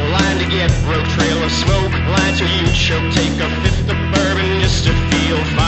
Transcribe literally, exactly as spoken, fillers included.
line to get broke, trail of smoke, line till you choke, take a fifth of bourbon just to feel fine.